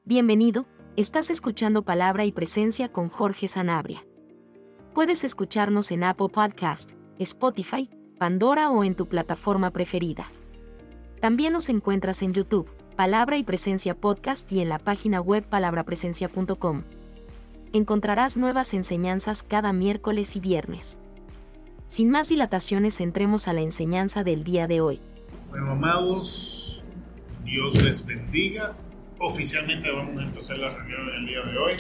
Bienvenido, estás escuchando Palabra y Presencia con Jorge Sanabria. Puedes escucharnos en Apple Podcast, Spotify, Pandora o en tu plataforma preferida. También nos encuentras en YouTube, Palabra y Presencia Podcast y en la página web palabrapresencia.com. Encontrarás nuevas enseñanzas cada miércoles y viernes. Sin más dilataciones, entremos a la enseñanza del día de hoy. Bueno, amados, Dios les bendiga. Oficialmente vamos a empezar la reunión el día de hoy.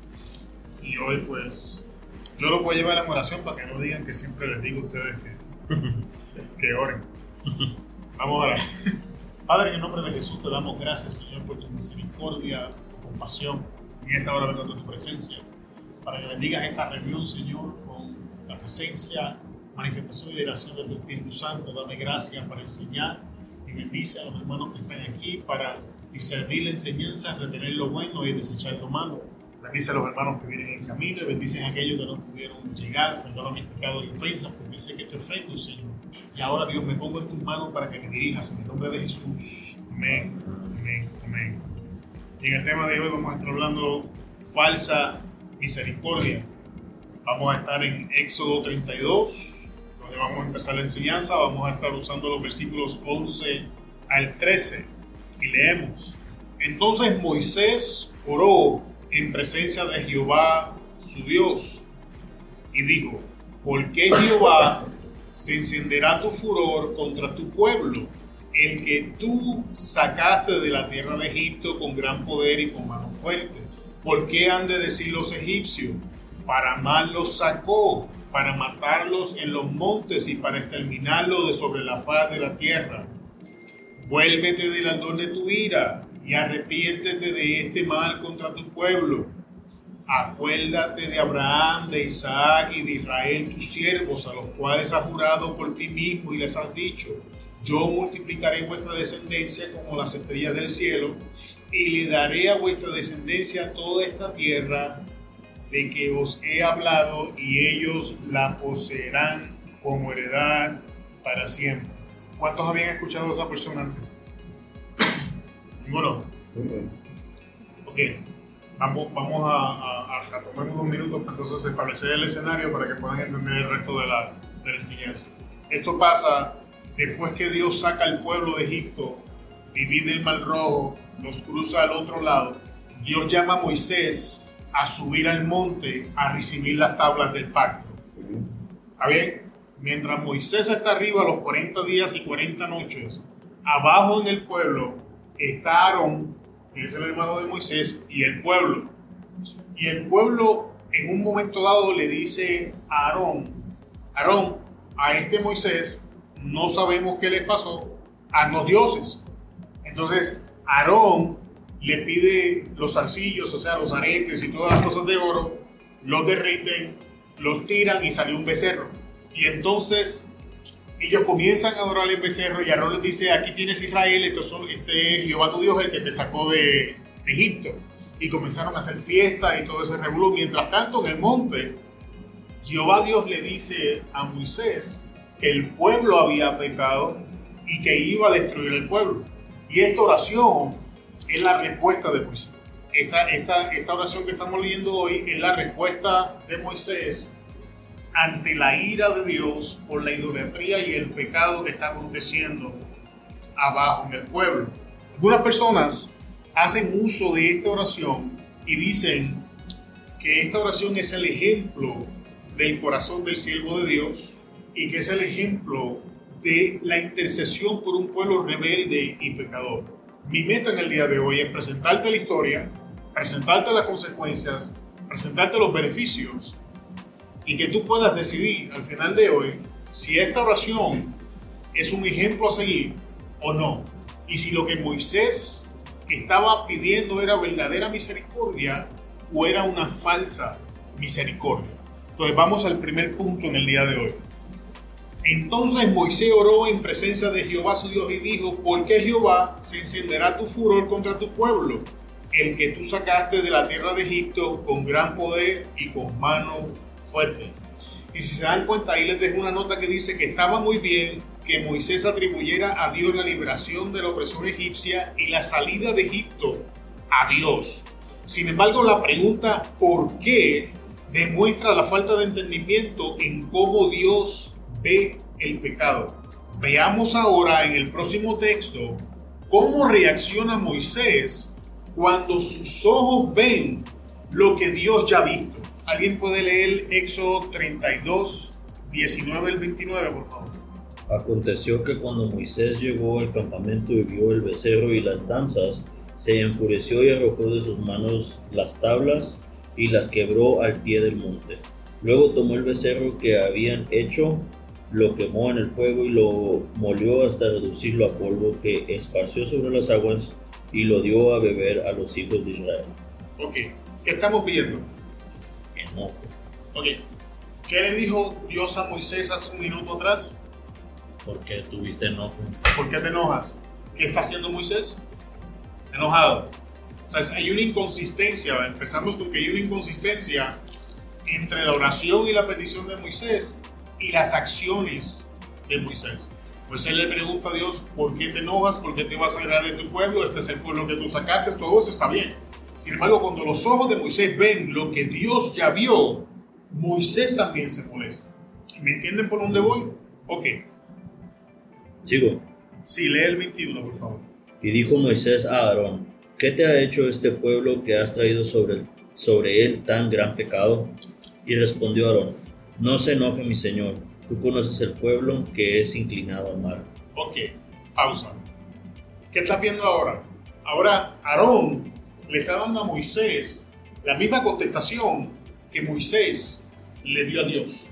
Y hoy pues yo los voy a llevar en oración para que no digan que siempre les digo a ustedes que oren. Vamos a orar. Padre, en el nombre de Jesús te damos gracias, Señor, por tu misericordia, tu compasión. En esta hora vengo ante tu presencia para que bendigas esta reunión, Señor, con la presencia, manifestación y liberación de tu Espíritu Santo. Dame gracias para enseñar y bendice a los hermanos que están aquí para discernir la enseñanza, retener lo bueno y desechar lo malo. Bendice a los hermanos que vienen en camino y bendice a aquellos que no pudieron llegar. Perdona mis pecados y ofensas, porque sé que te ofendo, Señor. Y ahora, Dios, me pongo en tus manos para que me dirijas en el nombre de Jesús. Amén, amén, amén. Y en el tema de hoy vamos a estar hablando falsa misericordia. Vamos a estar en Éxodo 32, donde vamos a empezar la enseñanza. Vamos a estar usando los versículos 11 al 13. Y leemos: Entonces Moisés oró en presencia de Jehová su Dios y dijo: ¿Por qué, Jehová, se encenderá tu furor contra tu pueblo, el que tú sacaste de la tierra de Egipto con gran poder y con mano fuerte? ¿Por qué han de decir los egipcios: para mal los sacó, para matarlos en los montes y para exterminarlos de sobre la faz de la tierra? Vuélvete del ardor de tu ira y arrepiéntete de este mal contra tu pueblo. Acuérdate de Abraham, de Isaac y de Israel, tus siervos, a los cuales has jurado por ti mismo y les has dicho: yo multiplicaré vuestra descendencia como las estrellas del cielo, y le daré a vuestra descendencia toda esta tierra de que os he hablado, y ellos la poseerán como heredad para siempre. ¿Cuántos habían escuchado a esa persona antes? Ninguno. Ok, vamos a tomar unos minutos para entonces establecer el escenario para que puedan entender el resto de la enseñanza. Esto pasa después que Dios saca al pueblo de Egipto, divide el Mar Rojo, los cruza al otro lado. Dios llama a Moisés a subir al monte a recibir las tablas del pacto. ¿Está bien? Mientras Moisés está arriba los 40 días y 40 noches, abajo en el pueblo está Aarón, que es el hermano de Moisés, y el pueblo. Y el pueblo en un momento dado le dice a Aarón: Aarón, a este Moisés no sabemos qué le pasó, haznos dioses. Entonces Aarón le pide los zarcillos, o sea, los aretes y todas las cosas de oro, los derriten, los tiran y salió un becerro. Y entonces ellos comienzan a adorar el becerro y Aarón les dice: aquí tienes Israel, este es Jehová tu Dios, el que te sacó de Egipto. Y comenzaron a hacer fiesta y todo ese revolú. Mientras tanto, en el monte, Jehová Dios le dice a Moisés que el pueblo había pecado y que iba a destruir el pueblo. Y esta oración es la respuesta de Moisés. Esta oración que estamos leyendo hoy es la respuesta de Moisés ante la ira de Dios por la idolatría y el pecado que está aconteciendo abajo en el pueblo. Algunas personas hacen uso de esta oración y dicen que esta oración es el ejemplo del corazón del siervo de Dios y que es el ejemplo de la intercesión por un pueblo rebelde y pecador. Mi meta en el día de hoy es presentarte la historia, presentarte las consecuencias, presentarte los beneficios, y que tú puedas decidir al final de hoy si esta oración es un ejemplo a seguir o no. Y si lo que Moisés estaba pidiendo era verdadera misericordia o era una falsa misericordia. Entonces vamos al primer punto en el día de hoy. Entonces Moisés oró en presencia de Jehová su Dios y dijo: ¿por qué, Jehová, se encenderá tu furor contra tu pueblo, el que tú sacaste de la tierra de Egipto con gran poder y con mano fuerte? Y si se dan cuenta, ahí les dejo una nota que dice que estaba muy bien que Moisés atribuyera a Dios la liberación de la opresión egipcia y la salida de Egipto a Dios. Sin embargo, la pregunta ¿por qué? Demuestra la falta de entendimiento en cómo Dios ve el pecado. Veamos ahora en el próximo texto cómo reacciona Moisés cuando sus ojos ven lo que Dios ya ha visto. ¿Alguien puede leer Éxodo 32, 19 al 29, por favor? Aconteció que cuando Moisés llegó al campamento y vio el becerro y las danzas, se enfureció y arrojó de sus manos las tablas y las quebró al pie del monte. Luego tomó el becerro que habían hecho, lo quemó en el fuego y lo molió hasta reducirlo a polvo, que esparció sobre las aguas y lo dio a beber a los hijos de Israel. Ok, ¿qué estamos viendo? Enojo. Ok, ¿qué le dijo Dios a Moisés hace un minuto atrás? ¿Por qué tuviste enojo? ¿Por qué te enojas? ¿Qué está haciendo Moisés? Enojado. O sea, hay una inconsistencia. Empezamos con que hay una inconsistencia entre la oración y la petición de Moisés y las acciones de Moisés. Moisés le pregunta a Dios, ¿por qué te enojas? ¿Por qué te vas a alejar de tu pueblo? Este es el pueblo que tú sacaste. Todo eso está bien. Sin embargo, cuando los ojos de Moisés ven lo que Dios ya vio, Moisés también se molesta. ¿Me entienden por dónde voy? Ok. Sigo. Sí, lee el 21, por favor. Y dijo Moisés a Aarón, ¿qué te ha hecho este pueblo que has traído sobre él tan gran pecado? Y respondió Aarón, no se enoje mi señor, tú conoces el pueblo que es inclinado al mar. Ok, pausa. ¿Qué estás viendo ahora? Ahora Aarón le está dando a Moisés la misma contestación que Moisés le dio a Dios.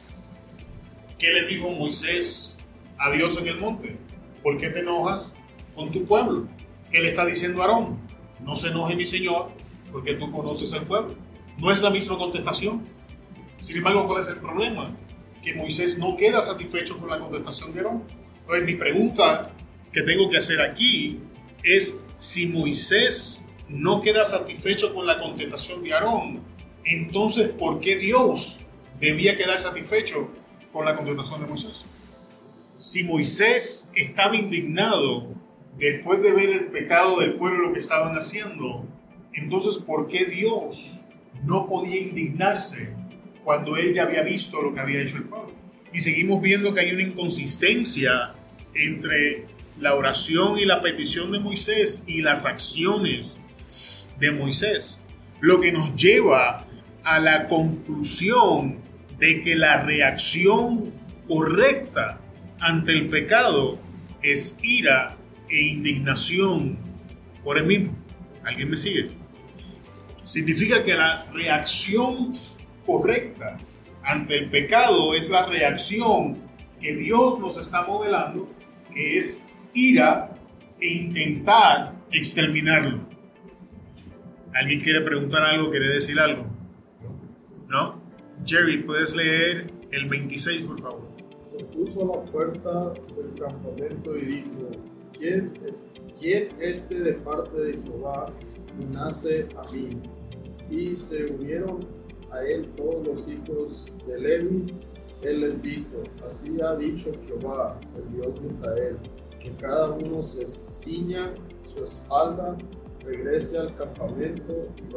¿Qué le dijo Moisés a Dios en el monte? ¿Por qué te enojas con tu pueblo? ¿Qué le está diciendo Aarón? No se enoje mi señor, porque tú conoces el pueblo. No es la misma contestación. Sin embargo, ¿cuál es el problema? Que Moisés no queda satisfecho con la contestación de Aarón. Entonces, mi pregunta que tengo que hacer aquí es, si Moisés no queda satisfecho con la contestación de Aarón, entonces, ¿por qué Dios debía quedar satisfecho con la contestación de Moisés? Si Moisés estaba indignado después de ver el pecado del pueblo que estaban haciendo, entonces ¿por qué Dios no podía indignarse cuando él ya había visto lo que había hecho el pueblo? Y seguimos viendo que hay una inconsistencia entre la oración y la petición de Moisés y las acciones de Moisés, lo que nos lleva a la conclusión de que la reacción correcta ante el pecado es ira e indignación por el mismo. ¿Alguien me sigue? Significa que la reacción correcta ante el pecado es la reacción que Dios nos está modelando, que es ira e intentar exterminarlo. ¿Alguien quiere preguntar algo? ¿Quiere decir algo? ¿No? Jerry, ¿puedes leer el 26, por favor? Se puso a la puerta del campamento y dijo, ¿quién este de parte de Jehová nace a mí? Y se unieron a él todos los hijos de Levi. Él les dijo, así ha dicho Jehová, el Dios de Israel, que cada uno se ciña su espalda, regrese al campamento y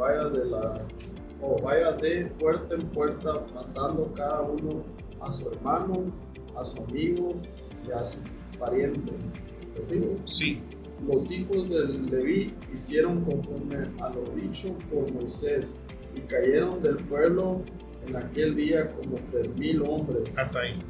vaya de puerta en puerta, matando cada uno a su hermano, a su amigo y a su pariente. ¿Sigo? Sí. Los hijos de Leví hicieron conforme a lo dicho por Moisés y cayeron del pueblo en aquel día como 3,000 hombres. Hasta ahí.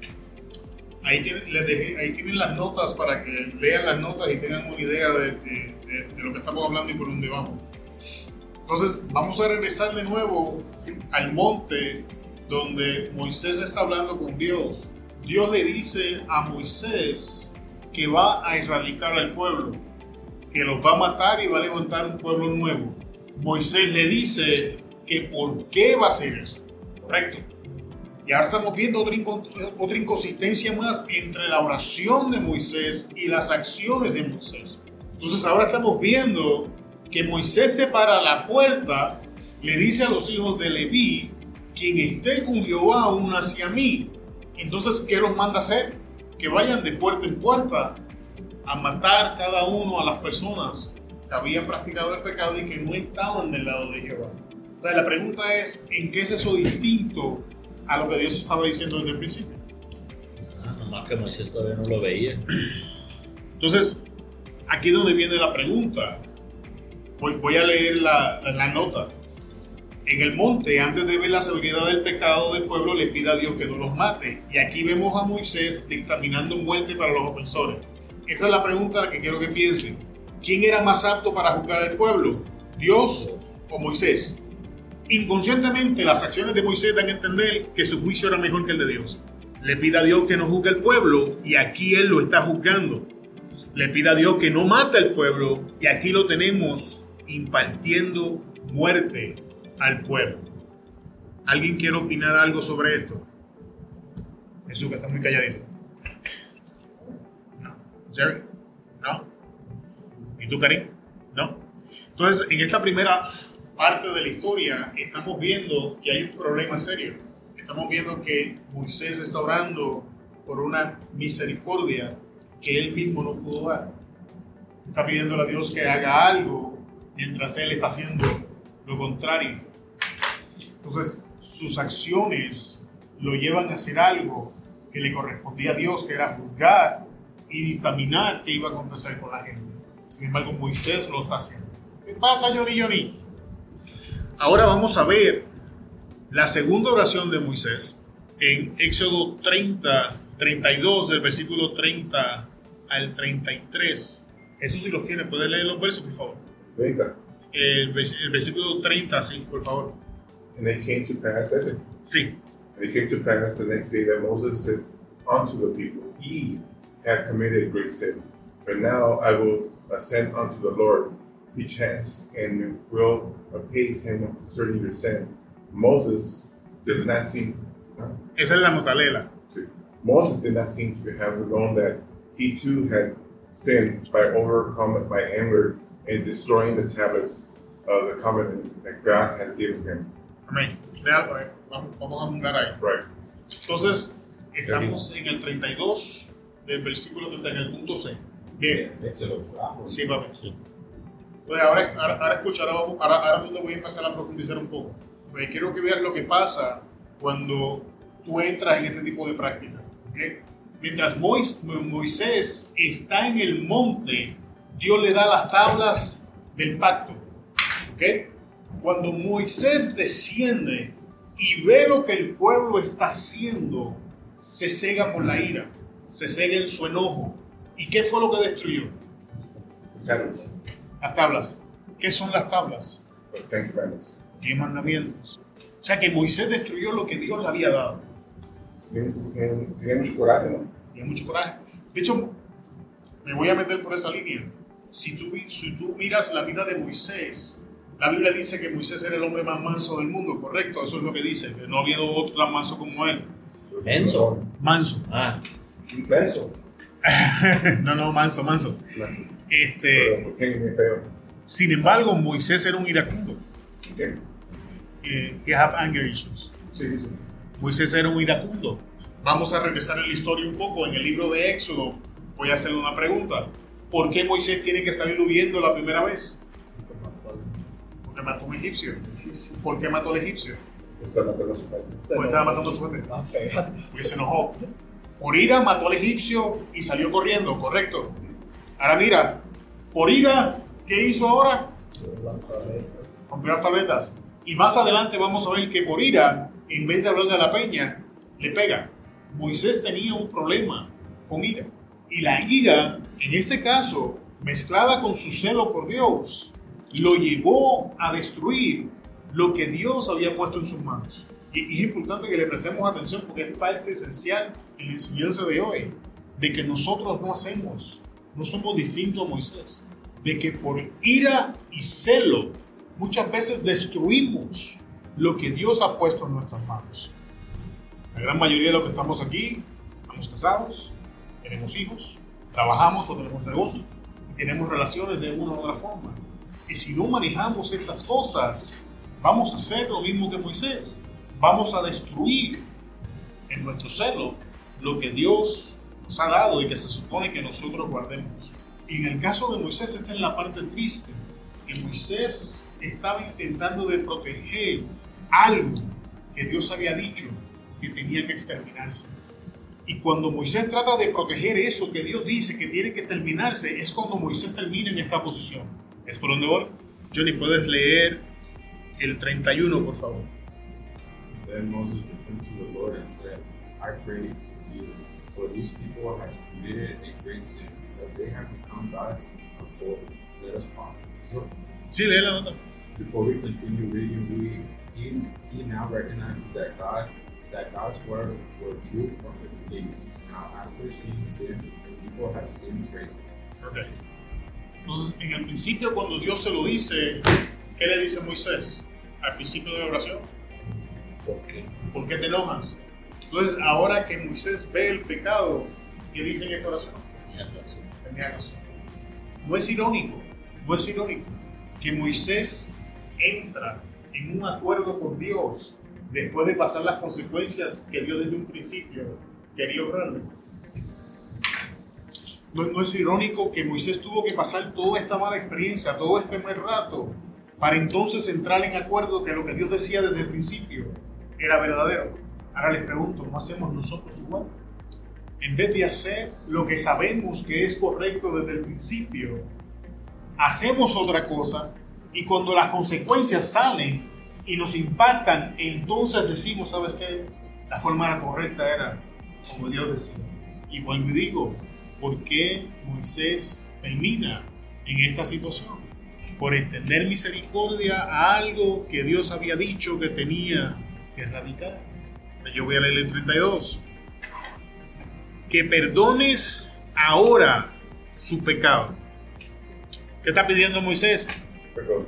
Ahí tienen las notas para que lean las notas y tengan una idea de lo que estamos hablando y por dónde vamos. Entonces, vamos a regresar de nuevo al monte donde Moisés está hablando con Dios. Dios le dice a Moisés que va a erradicar al pueblo, que los va a matar y va a levantar un pueblo nuevo. Moisés le dice que por qué va a hacer eso, ¿correcto? Y ahora estamos viendo otra inconsistencia más entre la oración de Moisés y las acciones de Moisés. Entonces ahora estamos viendo que Moisés se para a la puerta, le dice a los hijos de Leví, quien esté con Jehová un hacia mí. Entonces, ¿qué los manda hacer? Que vayan de puerta en puerta a matar cada uno a las personas habían practicado el pecado y que no estaban del lado de Jehová. O sea, la pregunta es, ¿en qué es eso distinto a lo que Dios estaba diciendo desde el principio? Nomás que Moisés todavía no lo veía. Entonces, aquí es donde viene la pregunta. Voy a leer la nota. En el monte, antes de ver la severidad del pecado del pueblo, le pide a Dios que no los mate. Y aquí vemos a Moisés dictaminando muerte para los ofensores. Esa es la pregunta que quiero que piensen. ¿Quién era más apto para juzgar al pueblo? ¿Dios o Moisés? Inconscientemente, las acciones de Moisés dan a entender que su juicio era mejor que el de Dios. Le pide a Dios que no juzgue al pueblo y aquí él lo está juzgando. Le pide a Dios que no mate al pueblo y aquí lo tenemos impartiendo muerte al pueblo. ¿Alguien quiere opinar algo sobre esto? Jesús, que está muy calladito. No. ¿Jerry? No. ¿Y tú, Karim? No. Entonces, en esta primera parte de la historia estamos viendo que hay un problema serio. Estamos viendo que Moisés está orando por una misericordia que él mismo no pudo dar. Está pidiéndole a Dios que haga algo mientras él está haciendo lo contrario. Entonces, sus acciones lo llevan a hacer algo que le correspondía a Dios, que era juzgar y dictaminar qué iba a acontecer con la gente. Sin embargo, Moisés lo está haciendo. ¿Qué pasa, Johnny? Ahora vamos a ver la segunda oración de Moisés en Éxodo 32, del versículo 30 al 33. Eso si los tiene, ¿puede leer los versos, por favor? 30. El versículo 30, sí, por favor. And it came to pass, ese. Sí. And it came to pass the next day that Moses said unto the people, Ye have committed a great sin, but now I will ascend unto the Lord, perchance, and will appease him concerning your sin. Moses did not seem. Esa es la notalela. Moses did not seem to have known that he too had sinned by overcome by anger and destroying the tablets of the covenant that God had given him. Amén. Vamos a mudar ahí. Right. Entonces, estamos en el 32 del versículo 30, en el punto C. Bien. Sí, papi. Sí. Pues ahora escucha, ahora donde voy a empezar a profundizar un poco. Pues quiero que veas lo que pasa cuando tú entras en este tipo de práctica. ¿Okay? Mientras Moisés está en el monte, Dios le da las tablas del pacto. ¿Okay? Cuando Moisés desciende y ve lo que el pueblo está haciendo, se cega por la ira, se cega en su enojo. ¿Y qué fue lo que destruyó? Las tablas. ¿Qué son las tablas? Los 10 Commandments. 10 mandamientos. O sea que Moisés destruyó lo que Dios le había dado. Tenía mucho coraje, ¿no? Tenía mucho coraje. De hecho, me voy a meter por esa línea. Si tú miras la vida de Moisés, la Biblia dice que Moisés era el hombre más manso del mundo, ¿correcto? Eso es lo que dice, que no ha habido otro tan manso como él. ¿Menso? Manso. Ah. Menso. No, manso. Manso. Sin embargo, Moisés era un iracundo. ¿Qué? Que have anger issues. Sí. Moisés era un iracundo. Vamos a regresar en la historia un poco. En el libro de Éxodo voy a hacerle una pregunta. ¿Por qué Moisés tiene que salir huyendo la primera vez? Porque mató a un egipcio. ¿Por qué mató al egipcio? Estaba matando a su gente. Porque estaba matando a su gente. Porque se enojó. Por ira mató al egipcio y salió corriendo, ¿correcto? Ahora mira, por ira, ¿qué hizo ahora? Rompió las tabletas. Y más adelante vamos a ver que por ira, en vez de hablarle a la peña, le pega. Moisés tenía un problema con ira. Y la ira, en este caso, mezclada con su celo por Dios, lo llevó a destruir lo que Dios había puesto en sus manos. Y es importante que le prestemos atención porque es parte esencial en la enseñanza de hoy, de que nosotros no somos distintos a Moisés, de que por ira y celo muchas veces destruimos lo que Dios ha puesto en nuestras manos. La gran mayoría de los que estamos aquí, estamos casados, tenemos hijos, trabajamos o tenemos negocios, tenemos relaciones de una u otra forma. Y si no manejamos estas cosas, vamos a hacer lo mismo que Moisés. Vamos a destruir en nuestro celo lo que Dios nos ha dado y que se supone que nosotros guardemos. En el caso de Moisés, esta es la parte triste, que Moisés estaba intentando de proteger algo que Dios había dicho que tenía que exterminarse. Y cuando Moisés trata de proteger eso que Dios dice que tiene que terminarse, es cuando Moisés termina en esta posición. ¿Es por donde voy? Johnny, ¿puedes leer el 31, por favor? Then Moses returned to the Lord and said, I pray you, for these people have committed a great sin, because they have become gods of old. Let us pause. So, Sí, lee la nota. before we continue reading, he now recognizes that God's word were true from the beginning. Now, after seeing sin, the people have sinned greatly. Okay. Entonces, en el principio, cuando Dios se lo dice, ¿qué le dice Moisés? Al principio de la oración. ¿Por qué? ¿Por qué te enojas? Entonces, ahora que Moisés ve el pecado, ¿qué dice en esta oración? Tenía razón. No es irónico que Moisés entra en un acuerdo con Dios después de pasar las consecuencias que Dios desde un principio quería obrarle. No es irónico que Moisés tuvo que pasar toda esta mala experiencia, todo este mal rato, para entonces entrar en acuerdo que lo que Dios decía desde el principio era verdadero. Ahora les pregunto, ¿no hacemos nosotros igual? En vez de hacer lo que sabemos que es correcto desde el principio, hacemos otra cosa, y cuando las consecuencias salen y nos impactan, entonces decimos, ¿sabes qué? La forma correcta era como Dios decía. Y vuelvo y digo, ¿por qué Moisés termina en esta situación? Por extender misericordia a algo que Dios había dicho que tenía que erradicar. Yo voy a leer el 32. Que perdones ahora su pecado. ¿Qué está pidiendo Moisés? Perdón.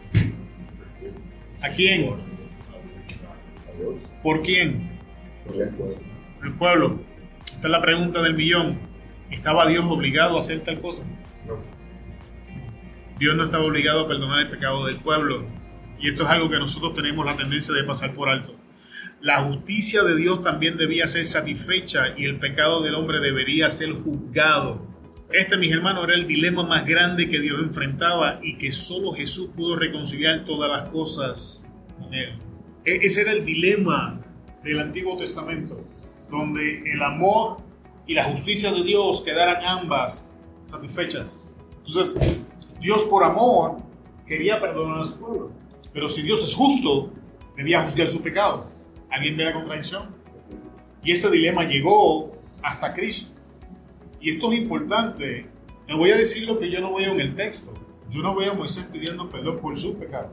¿A quién? A Dios. ¿Por quién? Por el pueblo. El pueblo. Esta es la pregunta del millón. ¿Estaba Dios obligado a hacer tal cosa? No. Dios no estaba obligado a perdonar el pecado del pueblo. Y esto es algo que nosotros tenemos la tendencia de pasar por alto. La justicia de Dios también debía ser satisfecha y el pecado del hombre debería ser juzgado. Este, mis hermanos, era el dilema más grande que Dios enfrentaba y que solo Jesús pudo reconciliar todas las cosas con él. Ese era el dilema del Antiguo Testamento, donde el amor y la justicia de Dios quedaran ambas satisfechas. Entonces, Dios por amor quería perdonar a su pueblo, pero si Dios es justo, debía juzgar su pecado. ¿Alguien ve la contradicción? Y ese dilema llegó hasta Cristo. Y esto es importante. Le voy a decir lo que yo no veo en el texto. Yo no veo a Moisés pidiendo perdón por su pecado.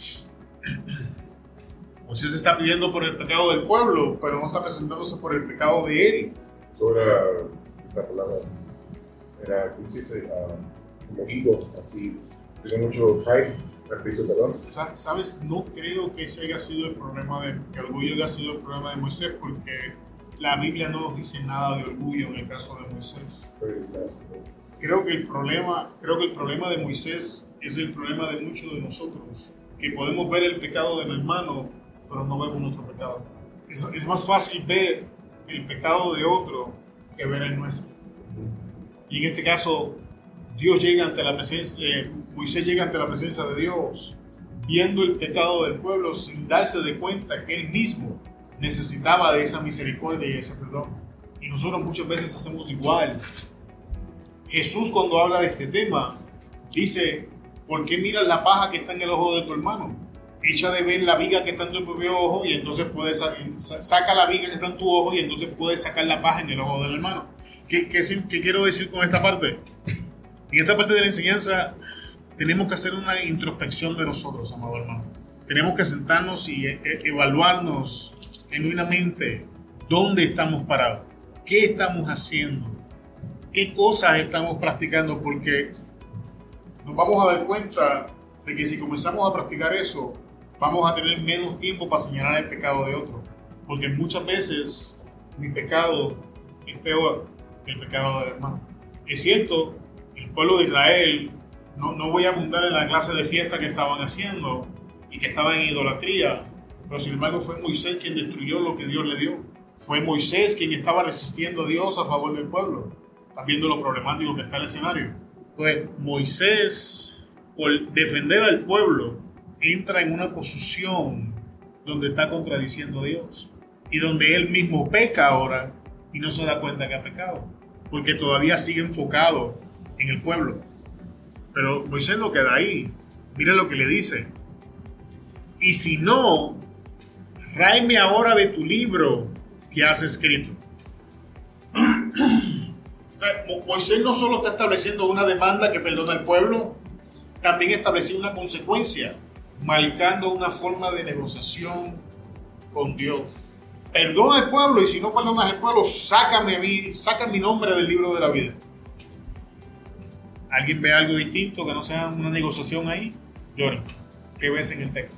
Moisés está pidiendo por el pecado del pueblo, pero no está presentándose por el pecado de él. Sobre esta palabra, era, ¿cómo se dice? Como ego, así. Tiene mucho pride. Perdón. ¿Sabes? No creo que ese haya sido el problema que el orgullo haya sido el problema de Moisés, porque la Biblia no nos dice nada de orgullo en el caso de Moisés. Creo que el problema de Moisés es el problema de muchos de nosotros, que podemos ver el pecado del hermano, pero no vemos nuestro pecado. Es más fácil ver el pecado de otro que ver el nuestro. Y en este caso, Moisés llega ante la presencia de Dios, viendo el pecado del pueblo sin darse de cuenta que él mismo necesitaba de esa misericordia y ese perdón. Y nosotros muchas veces hacemos igual. Jesús, cuando habla de este tema, dice: ¿por qué miras la paja que está en el ojo de tu hermano? Echa de ver la viga que está en tu propio ojo y entonces saca la viga que está en tu ojo y entonces puedes sacar la paja en el ojo del hermano. ¿Qué quiero decir con esta parte? En esta parte de la enseñanza tenemos que hacer una introspección de nosotros, amado hermano. Tenemos que sentarnos y evaluarnos genuinamente dónde estamos parados, qué estamos haciendo, qué cosas estamos practicando, porque nos vamos a dar cuenta de que si comenzamos a practicar eso, vamos a tener menos tiempo para señalar el pecado de otro, porque muchas veces mi pecado es peor que el pecado del hermano. Es cierto, el pueblo de Israel, no voy a abundar en la clase de fiesta que estaban haciendo y que estaban en idolatría, pero sin embargo fue Moisés quien destruyó lo que Dios le dio. Fue Moisés quien estaba resistiendo a Dios a favor del pueblo. Están viendo lo problemático que está el escenario. Pues Moisés, por defender al pueblo, entra en una posición donde está contradiciendo a Dios y donde él mismo peca ahora y no se da cuenta que ha pecado, porque todavía sigue enfocado en el pueblo. Pero Moisés no queda ahí. Mira lo que le dice: y si no, ráeme ahora de tu libro que has escrito. O sea, Moisés no solo está estableciendo una demanda que perdona al pueblo, también estableció una consecuencia, marcando una forma de negociación con Dios. Perdona al pueblo, y si no perdonas al pueblo, sácame a mí, saca mi nombre del libro de la vida. ¿Alguien ve algo distinto que no sea una negociación ahí? Johnny, ¿qué ves en el texto?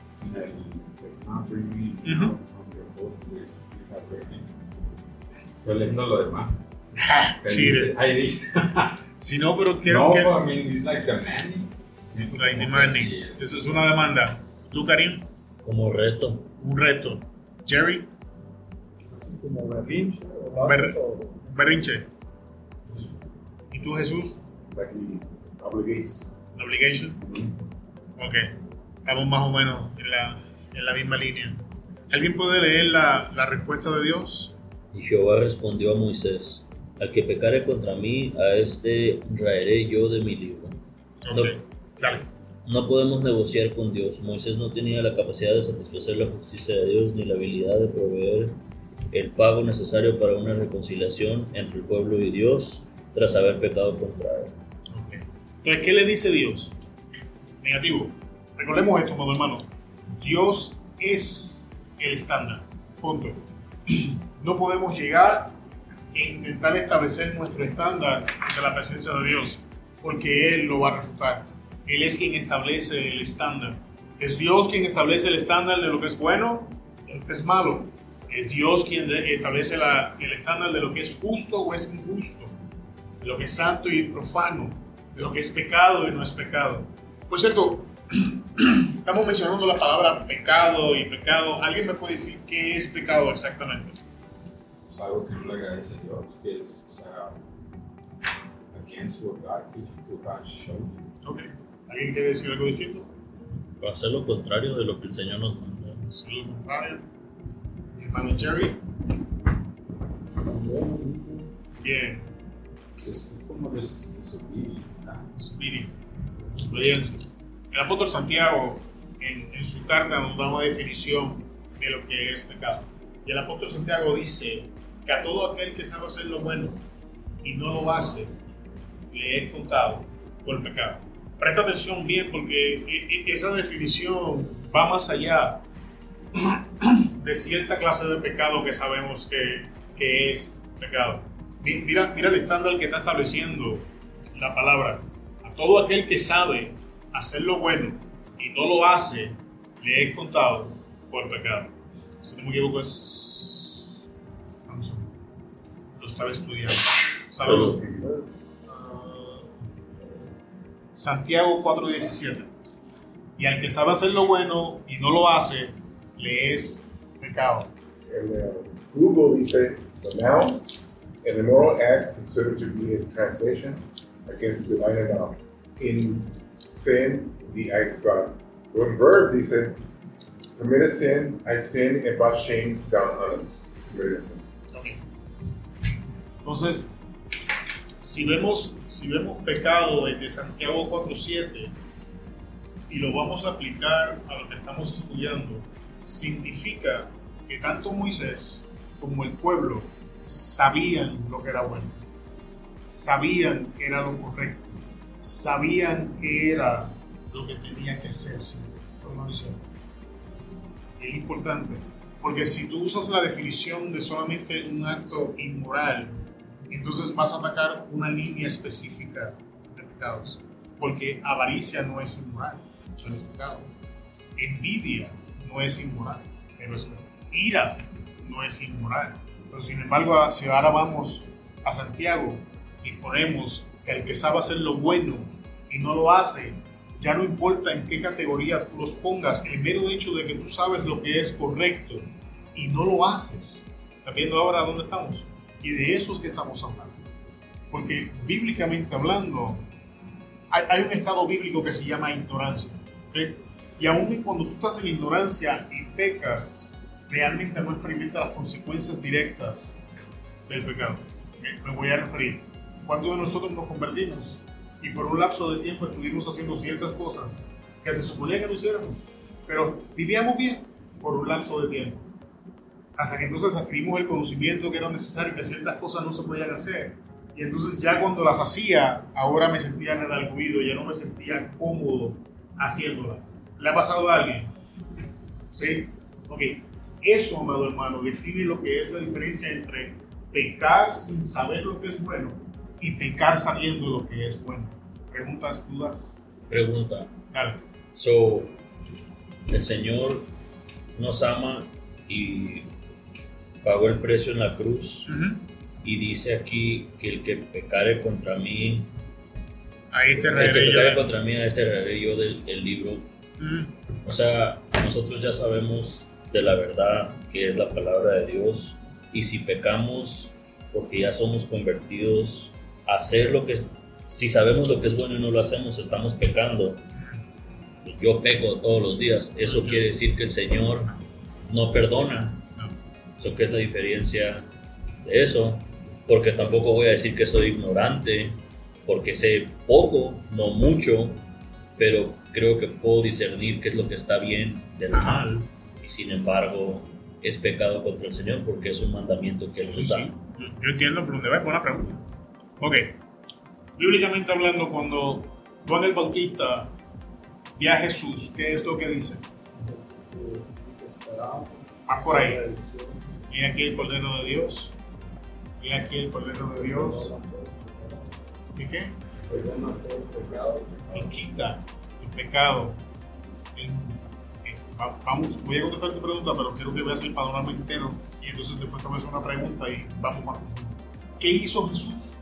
Estoy leyendo lo demás. Ahí dice. Si no, pero quiero que... No, I mean, it's like demanding. It's like demanding. Eso es una demanda. ¿Tú, Karim? Como reto. Un reto. Jerry? Así como berrinche. Berrinche. ¿Y tú, Jesús? Like he obligates. Obligation. Ok. Estamos más o menos en la misma línea. ¿Alguien puede leer la respuesta de Dios? Y Jehová respondió a Moisés: al que pecare contra mí, a este raeré yo de mi libro. Ok, dale. No podemos negociar con Dios. Moisés no tenía la capacidad de satisfacer la justicia de Dios ni la habilidad de proveer el pago necesario para una reconciliación entre el pueblo y Dios tras haber pecado contra él. Okay. Entonces, ¿qué le dice Dios? Negativo. Recordemos esto, amado hermano. Dios es el estándar. Punto. No podemos llegar e intentar establecer nuestro estándar de la presencia de Dios, porque Él lo va a refutar. Él es quien establece el estándar. Es Dios quien establece el estándar de lo que es bueno y lo que es malo. Es Dios quien establece el estándar de lo que es justo o es injusto, de lo que es santo y profano, de lo que es pecado y no es pecado. Por cierto, estamos mencionando la palabra pecado y pecado. ¿Alguien me puede decir qué es pecado exactamente? Es algo que no le agradece a Dios, que es against what God teaches, what God showed you. Okay. ¿Alguien quiere decir algo distinto? Para hacer lo contrario de lo que el Señor nos manda. Hacer lo contrario. Mi hermano Jerry. Bien. Es como desobediente. Espíritu. Obediencia. El apóstol Santiago en su carta nos da una definición de lo que es pecado. Y el apóstol Santiago dice que a todo aquel que sabe hacer lo bueno y no lo hace, le es contado por pecado. Presta atención bien, porque esa definición va más allá de cierta clase de pecado que sabemos que es pecado. Mira el estándar que está estableciendo la palabra. A todo aquel que sabe hacer lo bueno y no lo hace, le es contado por pecado. Si no me equivoco, lo estaba estudiando. Saludos. Santiago 4:17. Y al que sabe hacer lo bueno y no lo hace, le es pecado. And Google dice, the noun, an immoral act considered to be a transgression against the divine law, in sin in the eyes of God. When verb dice, committed sin, I sinned and brought shame down on us. Committed sin. Okay. Entonces, si vemos pecado en Santiago 4:7 y lo vamos a aplicar a lo que estamos estudiando, significa que tanto Moisés como el pueblo sabían lo que era bueno, sabían que era lo correcto, sabían que era lo que tenía que hacerse, pero no lo hicieron. Y es importante, porque si tú usas la definición de solamente un acto inmoral, entonces vas a atacar una línea específica de pecados, porque avaricia no es inmoral, pero es pecado. Envidia no es inmoral, pero es pecado. Ira no es inmoral, pero sin embargo, si ahora vamos a Santiago y ponemos que el que sabe hacer lo bueno y no lo hace, ya no importa en qué categoría tú los pongas, el mero hecho de que tú sabes lo que es correcto y no lo haces. ¿Estás viendo ahora dónde estamos? Y de eso es que estamos hablando. Porque bíblicamente hablando, hay un estado bíblico que se llama ignorancia. ¿Okay? Y aún cuando tú estás en ignorancia y pecas, realmente no experimentas las consecuencias directas del pecado. ¿Okay? Me voy a referir. ¿Cuántos de nosotros nos convertimos? Y por un lapso de tiempo estuvimos haciendo ciertas cosas que se suponía que no hiciéramos, pero vivíamos bien por un lapso de tiempo. Hasta que entonces adquirimos el conocimiento que era necesario, que ciertas cosas no se podían hacer. Y entonces ya cuando las hacía, ahora me sentía redarguido, ya no me sentía cómodo haciéndolas. ¿Le ha pasado a alguien? ¿Sí? Ok. Eso, amado hermano, define lo que es la diferencia entre pecar sin saber lo que es bueno y pecar sabiendo lo que es bueno. ¿Preguntas, dudas? Pregunta. Dale. So, el Señor nos ama y pagó el precio en la cruz. Y dice aquí que el que pecare contra mí, ahí te el que pecare contra mí, a este reiré yo del libro. O sea, nosotros ya sabemos de la verdad que es la palabra de Dios, y si pecamos porque ya somos convertidos a hacer lo que, si sabemos lo que es bueno y no lo hacemos, estamos pecando. Yo peco todos los días, eso quiere decir que el Señor no perdona. Eso que es la diferencia de eso, porque tampoco voy a decir que soy ignorante, porque sé poco, no mucho, pero creo que puedo discernir qué es lo que está bien del mal, y sin embargo es pecado contra el Señor porque es un mandamiento que Él nos da. Sí. Yo entiendo por dónde va, es buena pregunta. Ok, bíblicamente hablando, cuando Juan el Bautista ve a Jesús, ¿qué es lo que dice? Va por ahí. Y aquí el Cordero de Dios. Y aquí el Cordero de Dios. ¿Y qué? Y quita el pecado. Vamos, voy a contestar tu pregunta, pero quiero que veas el panorama entero. Y entonces después te voy a hacer una pregunta y vamos más. ¿Qué hizo Jesús?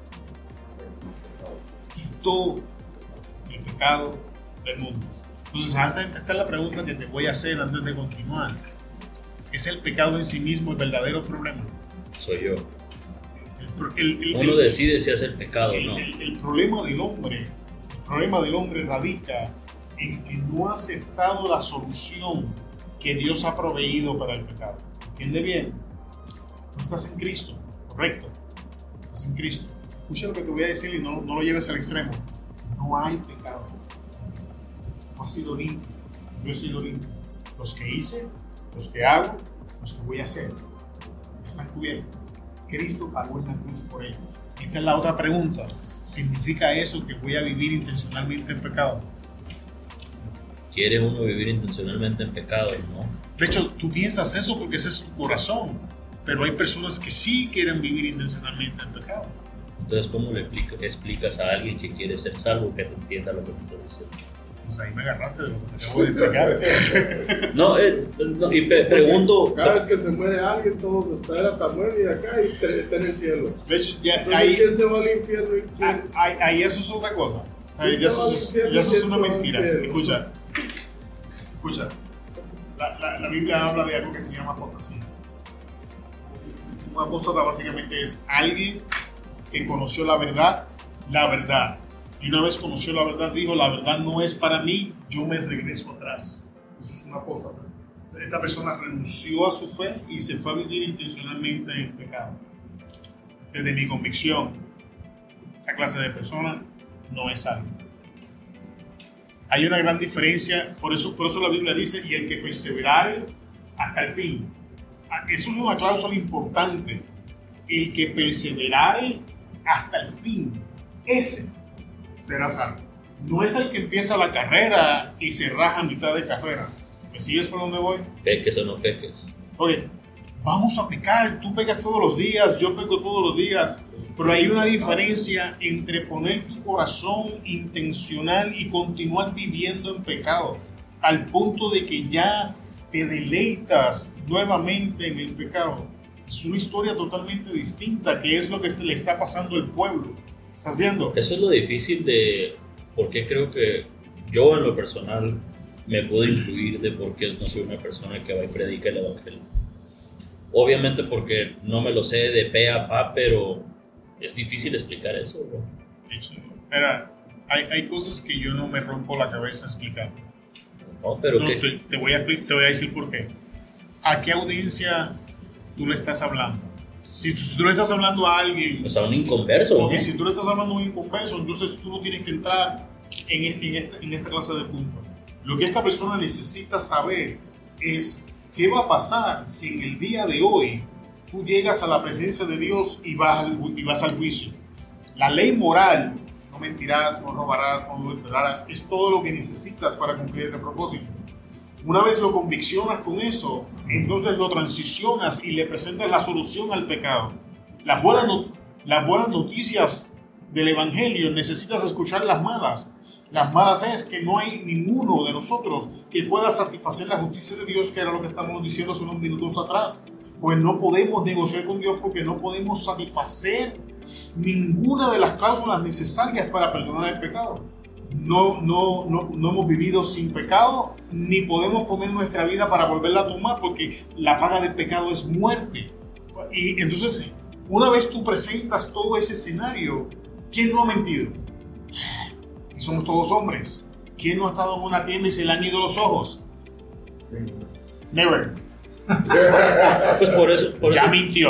Quitó el pecado del mundo. Entonces, esta es la pregunta que te voy a hacer antes de continuar. ¿Es el pecado en sí mismo el verdadero problema? Soy yo. Uno decide si hace el pecado o no. El problema del hombre radica en que no ha aceptado la solución que Dios ha proveído para el pecado. ¿Entiende bien? No estás en Cristo, correcto. Estás en Cristo. Escucha lo que te voy a decir y no lo lleves al extremo. No hay pecado. No ha sido limpio. Yo he sido limpio. Los que hice, los que hago, los que voy a hacer, están cubiertos. Cristo pagó en la cruz por ellos. Esta es la otra pregunta. ¿Significa eso que voy a vivir intencionalmente en pecado? ¿Quiere uno vivir intencionalmente en pecado? No. De hecho, tú piensas eso porque ese es tu corazón, pero hay personas que sí quieren vivir intencionalmente en pecado. Entonces, ¿cómo le explicas a alguien que quiere ser salvo que te entienda lo que te estás diciendo? Pues ahí me agarraste de lo que te acabo de explicar. No, y pregunto. Cada vez que se muere alguien, todos están hasta muertos y acá y está en el cielo. De hecho, ya, entonces, ¿quién se va al infierno y quién? Ahí eso es otra cosa. Ya eso es una mentira. Escucha. La Biblia habla de algo que se llama apostasía. Un apóstata básicamente es alguien que conoció la verdad. Y una vez conoció la verdad, dijo, la verdad no es para mí, yo me regreso atrás. Eso es un apóstata. Esta persona renunció a su fe y se fue a vivir intencionalmente en pecado. Desde mi convicción, esa clase de persona no es salva. Hay una gran diferencia, por eso la Biblia dice, y el que perseverare hasta el fin. Eso es una cláusula importante. El que perseverare hasta el fin, ese será salvo. No es el que empieza la carrera y se raja a mitad de carrera. ¿Me sigues por donde voy? Peques o no peques. Oye, vamos a pecar. Tú pecas todos los días, yo peco todos los días. Pero hay una diferencia entre poner tu corazón intencional y continuar viviendo en pecado, al punto de que ya te deleitas nuevamente en el pecado. Es una historia totalmente distinta, que es lo que le está pasando al pueblo. ¿Estás viendo? Eso es lo difícil de por qué creo que yo en lo personal me puedo influir de por qué no soy una persona que va y predica el evangelio. Obviamente porque no me lo sé de pe a pa, pero es difícil explicar eso, bro. Mira, hay cosas que yo no me rompo la cabeza explicando. No, pero No, ¿qué? te voy a decir por qué. ¿A qué audiencia tú le estás hablando? Si tú le estás hablando a alguien, O sea, un inconverso, ¿no? porque si tú le estás hablando a un inconverso, entonces tú no tienes que entrar en esta clase de puntos. Lo que esta persona necesita saber es qué va a pasar si en el día de hoy tú llegas a la presencia de Dios y vas al juicio. La ley moral, no mentirás, no robarás, no adulterarás, es todo lo que necesitas para cumplir ese propósito. Una vez lo conviccionas con eso, entonces lo transicionas y le presentas la solución al pecado. Las buenas noticias del Evangelio necesitas escuchar las malas. Las malas es que no hay ninguno de nosotros que pueda satisfacer la justicia de Dios, que era lo que estamos diciendo hace unos minutos atrás. Pues no podemos negociar con Dios porque no podemos satisfacer ninguna de las cláusulas necesarias para perdonar el pecado. No hemos vivido sin pecado, ni podemos poner nuestra vida para volverla a tomar, porque la paga del pecado es muerte. Y entonces, una vez tú presentas todo ese escenario, ¿quién no ha mentido? Y somos todos hombres. ¿Quién no ha estado en una tienda y se le han ido los ojos? Never. Pues por eso Ya mintió.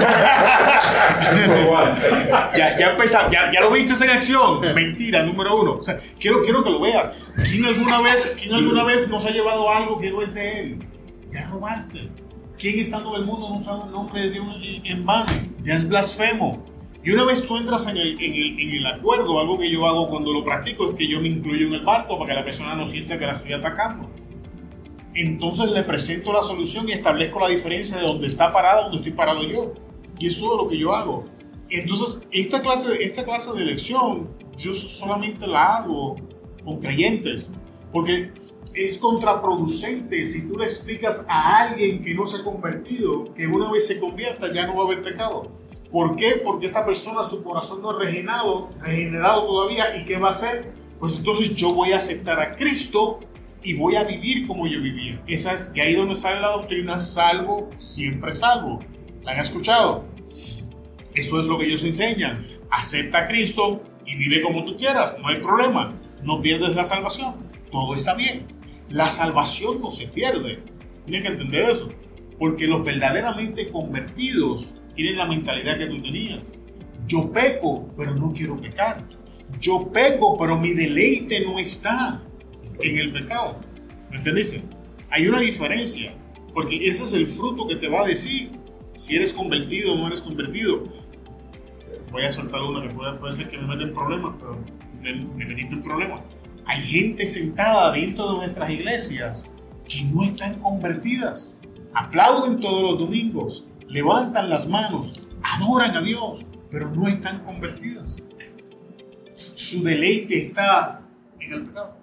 ya lo viste en acción. Mentira, número uno. O sea, quiero que lo veas. ¿Quién alguna vez nos ha llevado algo que no es de él? Ya robaste. ¿Quién estando en el mundo no sabe el nombre de Dios en vano? Ya es blasfemo. Y una vez tú entras en el acuerdo, algo que yo hago cuando lo practico es que yo me incluyo en el barco para que la persona no sienta que la estoy atacando. Entonces le presento la solución y establezco la diferencia de donde está parada, donde estoy parado yo. Y es todo lo que yo hago. Entonces, esta clase de elección, yo solamente la hago con creyentes. Porque es contraproducente si tú le explicas a alguien que no se ha convertido, que una vez se convierta ya no va a haber pecado. ¿Por qué? Porque esta persona, su corazón no es regenerado todavía. ¿Y qué va a hacer? Pues entonces yo voy a aceptar a Cristo y voy a vivir como yo vivía. Esa es de ahí donde sale la doctrina, salvo, siempre salvo. ¿La han escuchado? Eso es lo que ellos enseñan. Acepta a Cristo y vive como tú quieras, no hay problema. No pierdes la salvación, todo está bien. La salvación no se pierde. Tienes que entender eso. Porque los verdaderamente convertidos tienen la mentalidad que tú tenías. Yo peco, pero no quiero pecar. Yo peco, pero mi deleite no está en el pecado. ¿Me entendiste? Hay una diferencia, porque ese es el fruto que te va a decir si eres convertido o no eres convertido. Voy a soltar una que puede ser que me meta en problemas, pero me metiste en problemas. Hay gente sentada dentro de nuestras iglesias que no están convertidas. Aplauden todos los domingos, levantan las manos, adoran a Dios, pero no están convertidas. Su deleite está en el pecado.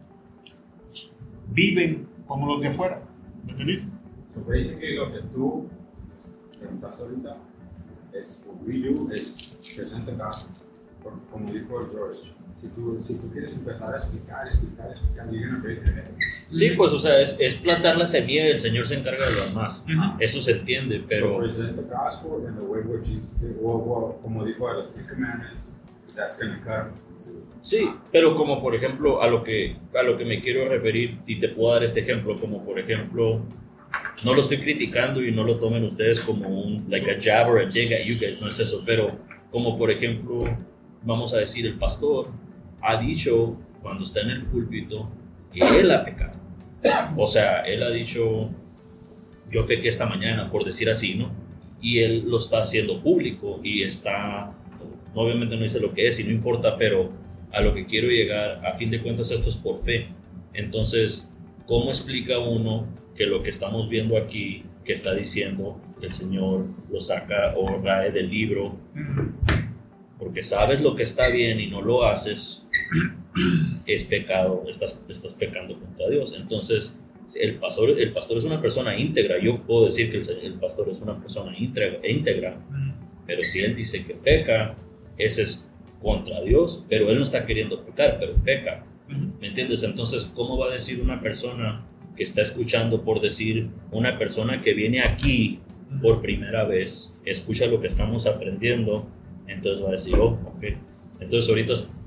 Viven como los de afuera. ¿Me entendiste? So basically lo que tú preguntaste ahorita es present the gospel. Porque como dijo George, si tú quieres empezar a explicar, you're gonna break your head. Sí, pues, o sea, es plantar la semilla y el Señor se encarga de lo demás. Eso se entiende, pero... So present the gospel in the way where Jesus did, como dijo a los 10 commandments, that's gonna cut. Sí, pero como por ejemplo a lo que me quiero referir, y te puedo dar este ejemplo, como por ejemplo, no lo estoy criticando y no lo tomen ustedes como un like a jab or a dig at you guys, no es eso, pero como por ejemplo, vamos a decir, el pastor ha dicho cuando está en el púlpito que él ha pecado. O sea, él ha dicho, yo pequé esta mañana, por decir así, ¿no? Y él lo está haciendo público y está, obviamente no dice lo que es y no importa, pero a lo que quiero llegar, a fin de cuentas esto es por fe. Entonces, ¿cómo explica uno que lo que estamos viendo aquí, que está diciendo que el Señor lo saca o rae del libro, porque sabes lo que está bien y no lo haces, es pecado, estás pecando contra Dios? Entonces, el pastor es una persona íntegra. Yo puedo decir que el pastor es una persona íntegra, pero si él dice que peca, ese es contra Dios, pero él no está queriendo pecar, pero peca. ¿Me entiendes? Entonces, ¿cómo va a decir una persona que está escuchando, por decir, una persona que viene aquí por primera vez, escucha lo que estamos aprendiendo, entonces va a decir, oh, ok. Entonces ahorita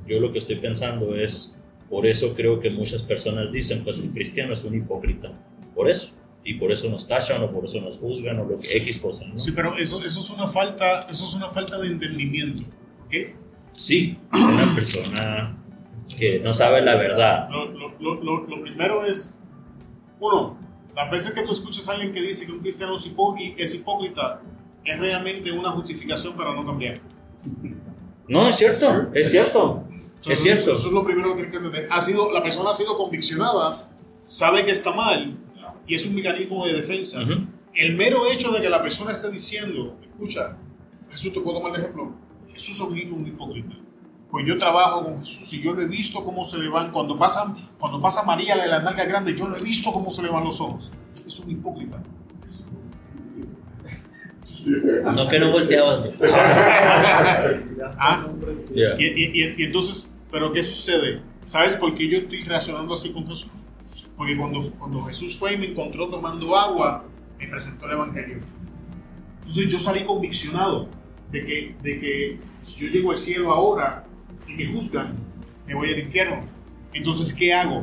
Yo lo que estoy pensando es, por eso creo que muchas personas dicen, pues el cristiano es un hipócrita. Por eso. Y por eso nos tachan o por eso nos juzgan o lo que X cosas, ¿no? Sí, pero eso es una falta de entendimiento. ¿Ok? Sí, una persona que no sabe la verdad. Lo primero es, uno, las veces que tú escuchas a alguien que dice que un cristiano es hipócrita, es realmente una justificación para no cambiar. No, es cierto, es cierto. Entonces, Es cierto. Eso es lo primero que tienes que entender. La persona ha sido conviccionada, sabe que está mal y es un mecanismo de defensa. Ujú. El mero hecho de que la persona esté diciendo, escucha, Jesús, te puedo tomar de ejemplo, Jesús es un hipócrita. Pues yo trabajo con Jesús y yo lo he visto cómo se le van, cuando pasa María de la nalga grande, yo lo he visto cómo se le van los ojos. Es un hipócrita. No que no volteabas. Ah, Yeah. y entonces, ¿pero qué sucede? ¿Sabes por qué yo estoy reaccionando así con Jesús? Porque cuando Jesús fue y me encontró tomando agua, me presentó el Evangelio. Entonces yo salí conviccionado de que si yo llego al cielo ahora y me juzgan, me voy al infierno. Entonces, ¿qué hago?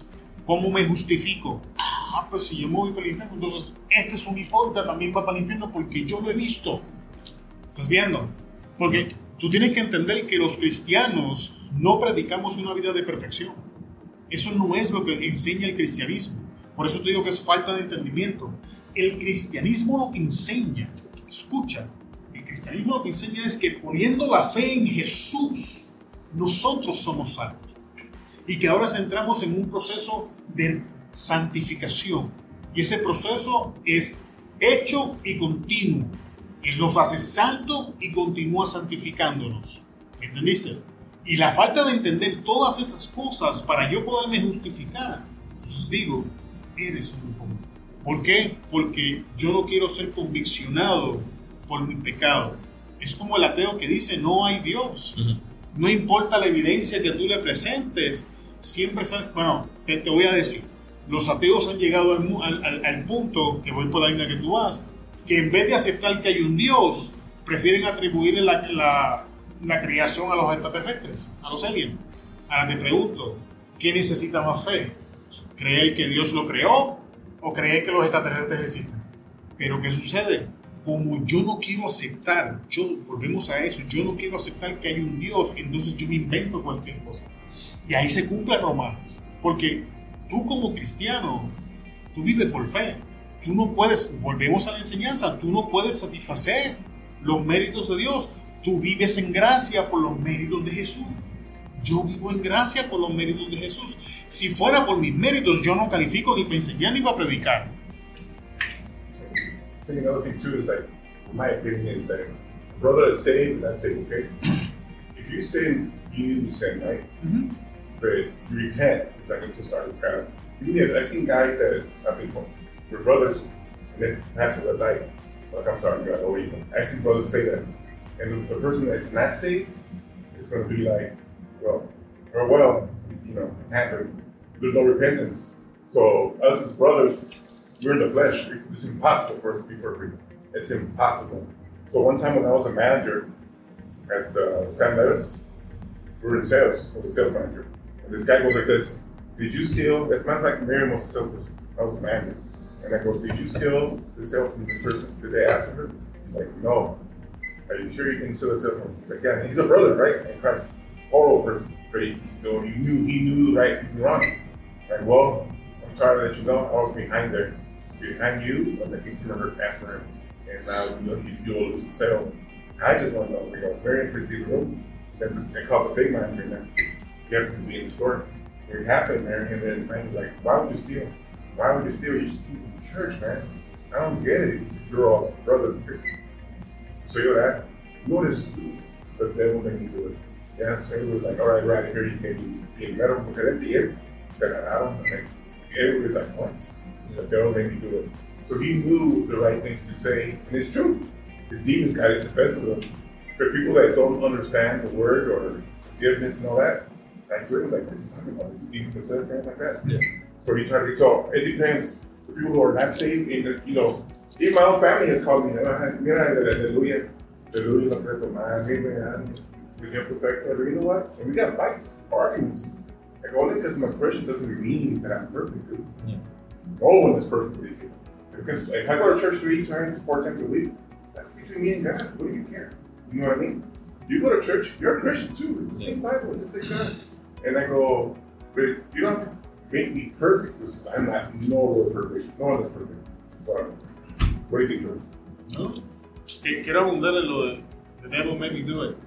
¿Cómo me justifico? Pues si yo me voy para el infierno, entonces este es un hipócrita, también va para el infierno porque yo lo he visto. ¿Estás viendo? Porque tú tienes que entender que los cristianos no predicamos una vida de perfección. Eso no es lo que enseña el cristianismo. Por eso te digo que es falta de entendimiento. El cristianismo lo que enseña, escucha, el cristianismo lo que enseña es que poniendo la fe en Jesús, nosotros somos salvos. Y que ahora entramos en un proceso de santificación. Y ese proceso es hecho y continuo. Él nos hace santos y continúa santificándonos. ¿Entendiste? Y la falta de entender todas esas cosas para yo poderme justificar, entonces digo, eres un hipócrita. ¿Por qué? Porque yo no quiero ser conviccionado por mi pecado. Es como el ateo que dice, no hay Dios. Ujú. No importa la evidencia que tú le presentes, siempre bueno, te voy a decir, los ateos han llegado al punto, que voy por la línea que tú vas, que en vez de aceptar que hay un Dios, prefieren atribuirle la creación a los extraterrestres, a los aliens. Ahora te pregunto, ¿qué necesita más fe? ¿Creer que Dios lo creó o creer que los extraterrestres existen? Pero ¿qué sucede? Como yo no quiero aceptar, volvemos a eso, yo no quiero aceptar que hay un Dios, entonces yo me invento cualquier cosa. Y ahí se cumple Romanos. Porque tú como cristiano, tú vives por fe. Tú no puedes, volvemos a la enseñanza, tú no puedes satisfacer los méritos de Dios. Tú vives en gracia por los méritos de Jesús. Yo vivo en gracia por los méritos de Jesús. Si fuera por mis méritos, yo no califico ni para enseñar ni para predicar. I think another thing too is like, my opinion is that a brother is saved, that's it, okay? If you sin, you need to sin, right? Mm-hmm. But you repent, it's like into start with crowd. I've seen guys that have been with brothers, and then pass a red light. Like, I'm sorry, God, oh, you know. I've seen brothers say that. And the person that's not saved is going to be like, well, you know, happened. There's no repentance. So us as brothers, we're in the flesh. It's impossible for us to be perfect. It's impossible. So one time when I was a manager at Sam Levis, we were in sales, I was a sales manager. And this guy goes like this, did you steal, as a matter of fact, Miriam was a salesperson. I was the manager. And I go, did you steal the sale from this person? Did they ask for her? He's like, no. Are you sure you can steal the sale from him? He's like, yeah. And he's a brother, right? In Christ. Horrible person. But he knew the right from wrong. Like, well, I'm trying to let you know, I was behind you, and the customer asked for him. And now you'll lose the sale. I just want to know, they go, Miriam, please leave the room. Then they called the big manager, and then you have to be in the store. It happened there, and then the man was like, why would you steal? Why would you steal? You steal from church, man. I don't get it. He said, you're all brothers. So you know that? You know this is the devil made me do it. Yes, everybody's like, all right, here you can be medical. Because at the end, he said, I don't know. Everybody's like, what? The devil made me do it. So he knew the right things to say, and it's true. His demons got it the best of them. But people that don't understand the word or forgiveness and all that, like, so it was like, what's he talking about? Is he demon possessed or anything like that? Yeah. So he tried to, so it depends. The people who are not saved, even my own family has called me, mira, aleluya, lo que tomar, became perfect. But you know what? And we got fights, arguments. Like, only because I'm a Christian doesn't mean that I'm perfect, dude. Yeah. No one is perfect with you. Because if I go to church 3 times, 4 times a week, that's between me and God. What do you care? You know what I mean? You go to church, you're a Christian too. It's the same Bible, it's the same God. And I go, but you don't have to make me perfect. Because I'm not nowhere perfect. No one is perfect. So, what do you think, George? ¿No? Quiero abundar en lo de The devil made me do it.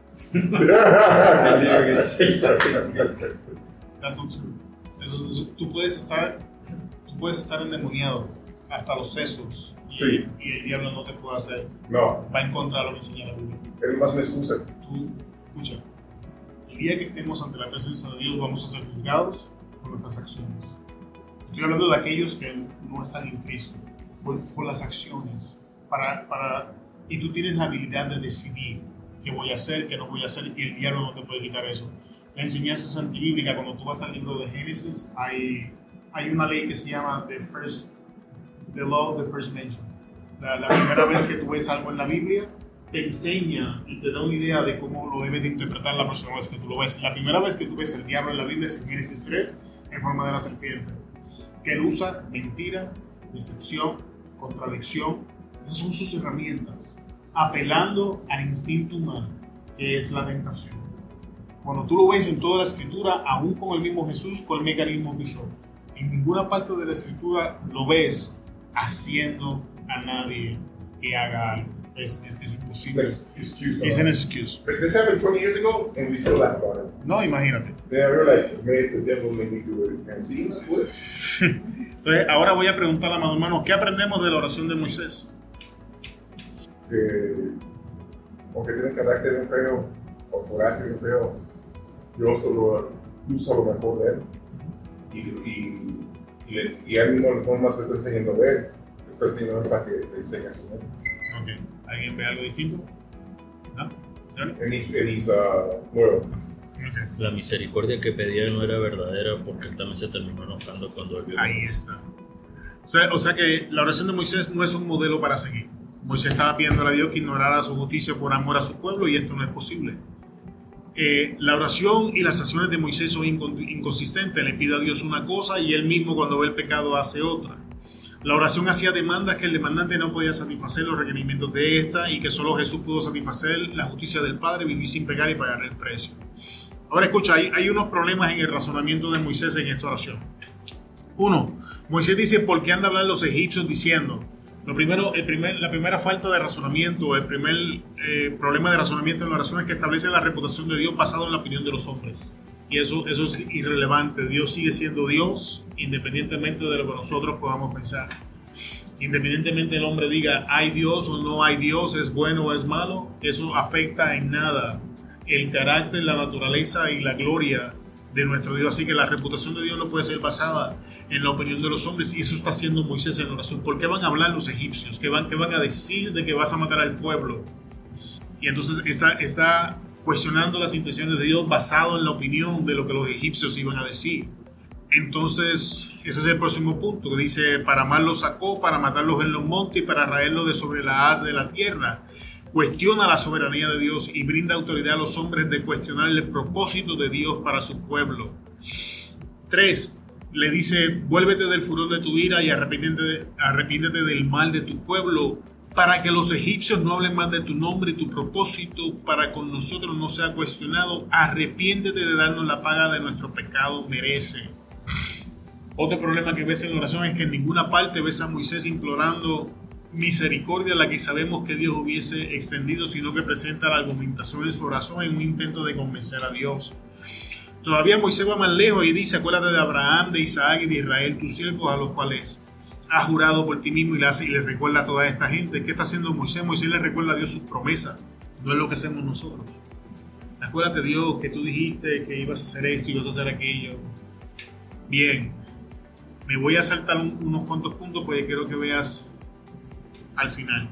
That's not true. Tú puedes estar endemoniado hasta los sesos Sí. y el diablo no te puede hacer. No, Va en contra de lo que enseña la Biblia. es más una excusa. Tú, escucha, el día que estemos ante la presencia de Dios vamos a ser juzgados por nuestras acciones. Estoy hablando de aquellos que no están en Cristo, por las acciones. Y tú tienes la habilidad de decidir qué voy a hacer, qué no voy a hacer, y el diablo no te puede quitar eso. La enseñanza es antibíblica. Cuando tú vas al libro de Génesis, hay una ley que se llama the law of the first mention. La primera vez que tú ves algo en la Biblia, te enseña y te da una idea de cómo lo debes de interpretar la próxima vez que tú lo ves. La primera vez que tú ves el diablo en la Biblia es en Génesis 3, en forma de la serpiente, que él usa mentira, decepción, contradicción. Esas son sus herramientas, apelando al instinto humano, que es la tentación. Cuando tú lo ves en toda la Escritura, aún con el mismo Jesús, fue el mecanismo que usó. En ninguna parte de la Escritura lo ves haciendo a nadie que haga algo. Es imposible. Es an excuse. But this happened 20 years ago, and we still laugh about it. No, imagínate. Yeah, we were like, the devil made me do it. And see, that's what? Entonces, ahora voy a preguntar a amado hermano, ¿qué aprendemos de la oración de Moisés? Que, aunque tiene carácter bien feo, o coraje bien feo, Dios solo usa lo mejor de él. Y a mí no más le está enseñando a ver, le está enseñando a ver para que le enseñe a su mente. Okay. ¿Alguien ve algo distinto? ¿No? And he's nuevo. Okay. La misericordia que pedía no era verdadera porque él también se terminó enojando cuando él vio. Ahí está. O sea que la oración de Moisés no es un modelo para seguir. Moisés estaba pidiendo a Dios que ignorara su justicia por amor a su pueblo y esto no es posible. La oración y las acciones de Moisés son inconsistentes. Le pide a Dios una cosa y él mismo cuando ve el pecado hace otra. La oración hacía demandas que el demandante no podía satisfacer los requerimientos de esta y que solo Jesús pudo satisfacer la justicia del Padre, vivir sin pecar y pagar el precio. Ahora escucha, hay unos problemas en el razonamiento de Moisés en esta oración. Uno, Moisés dice, ¿por qué han de hablar los egipcios diciendo? La primera falta de razonamiento, el primer problema de razonamiento en la oración es que establece la reputación de Dios basado en la opinión de los hombres. Y eso es irrelevante. Dios sigue siendo Dios independientemente de lo que nosotros podamos pensar. Independientemente el hombre diga hay Dios o no hay Dios, es bueno o es malo, eso afecta en nada el carácter, la naturaleza y la gloria de nuestro Dios. Así que la reputación de Dios no puede ser basada en la opinión de los hombres, y eso está haciendo Moisés en la oración. ¿Por qué van a hablar los egipcios? ¿Qué van a decir de que vas a matar al pueblo? Y entonces está cuestionando las intenciones de Dios basado en la opinión de lo que los egipcios iban a decir. Entonces ese es el próximo punto, que dice, para mal los sacó, para matarlos en los montes y para raerlos de sobre la haz de la tierra. Cuestiona la soberanía de Dios y brinda autoridad a los hombres de cuestionar el propósito de Dios para su pueblo. 3. Le dice, vuélvete del furor de tu ira y arrepiéntete del mal de tu pueblo, para que los egipcios no hablen más de tu nombre y tu propósito para con nosotros no sea cuestionado. Arrepiéntete de darnos la paga de nuestro pecado merece. Otro problema que ves en la oración es que en ninguna parte ves a Moisés implorando misericordia, la que sabemos que Dios hubiese extendido, sino que presenta la argumentación de su oración en un intento de convencer a Dios. Todavía Moisés va más lejos y dice, acuérdate de Abraham, de Isaac y de Israel, tus siervos, a los cuales has jurado por ti mismo, y les recuerda a toda esta gente. ¿Qué está haciendo Moisés? Moisés le recuerda a Dios sus promesas, no es lo que hacemos nosotros. Acuérdate, Dios, que tú dijiste que ibas a hacer esto, ibas a hacer aquello. Bien, me voy a saltar unos cuantos puntos porque quiero que veas al final.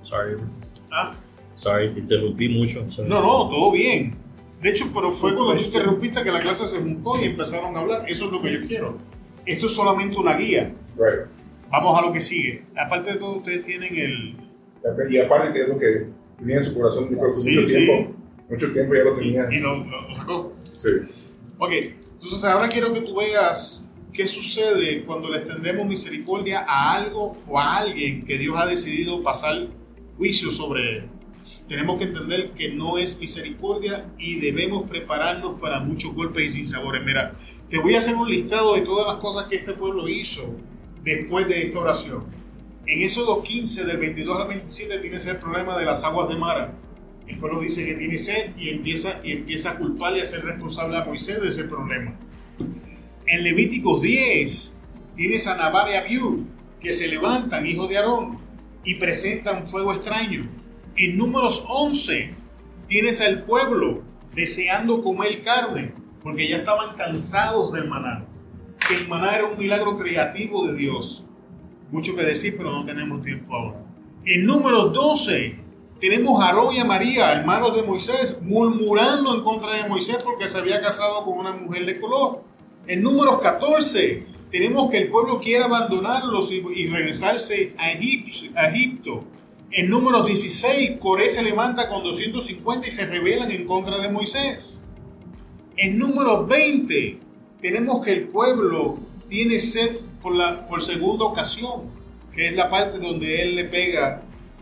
Sorry, te interrumpí mucho. Sorry. No, todo bien. De hecho, pero fue cuando tú interrumpiste que la clase se juntó y empezaron a hablar. Eso es lo que yo quiero. Esto es solamente una guía. Right. Vamos a lo que sigue. Aparte de todo, ustedes tienen el... Y aparte que es lo que tenía en su corazón mucho tiempo, Mucho tiempo ya lo tenía. Y lo sacó. Sí. Ok, entonces ahora quiero que tú veas qué sucede cuando le extendemos misericordia a algo o a alguien que Dios ha decidido pasar juicio sobre él. Tenemos que entender que no es misericordia y debemos prepararnos para muchos golpes y sinsabores. Mira, te voy a hacer un listado de todas las cosas que este pueblo hizo después de esta oración. En Éxodo 15, del 22 al 27, tienes el problema de las aguas de Mara. El pueblo dice que tiene sed y empieza a culparle y a ser responsable a Moisés de ese problema. En Levíticos 10 tienes a Nadab y Abiú, que se levantan, hijos de Aarón, y presentan fuego extraño. En Números 11 tienes al pueblo deseando comer carne, porque ya estaban cansados del maná. Que el maná era un milagro creativo de Dios. Mucho que decir, pero no tenemos tiempo ahora. En Números 12 tenemos a Aarón y a María, hermanos de Moisés, murmurando en contra de Moisés porque se había casado con una mujer de color. En Números 14 tenemos que el pueblo quiere abandonarlos y regresarse a Egipto. En Números 16, Coré se levanta con 250 y se rebelan en contra de Moisés. En Números 20 tenemos que el pueblo tiene sed por segunda ocasión, que es la parte donde él le pega